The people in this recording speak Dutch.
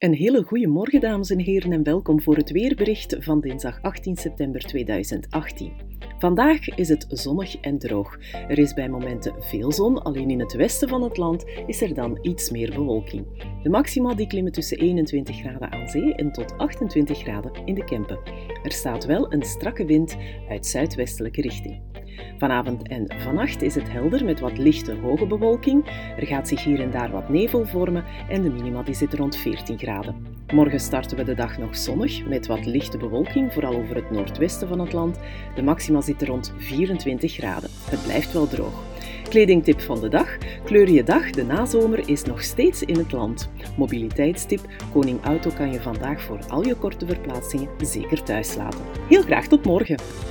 Een hele goede morgen, dames en heren, en welkom voor het weerbericht van dinsdag 18 september 2018. Vandaag is het zonnig en droog. Er is bij momenten veel zon, alleen in het westen van het land is er dan iets meer bewolking. De maxima die klimmen tussen 21 graden aan zee en tot 28 graden in de Kempen. Er staat wel een strakke wind uit zuidwestelijke richting. Vanavond en vannacht is het helder met wat lichte hoge bewolking. Er gaat zich hier en daar wat nevel vormen en de minima die zit rond 14 graden. Morgen starten we de dag nog zonnig met wat lichte bewolking, vooral over het noordwesten van het land. De maxima zitten rond 24 graden. Het blijft wel droog. Kledingtip van de dag. Kleur je dag, de nazomer is nog steeds in het land. Mobiliteitstip. Koning Auto kan je vandaag voor al je korte verplaatsingen zeker thuis laten. Heel graag tot morgen!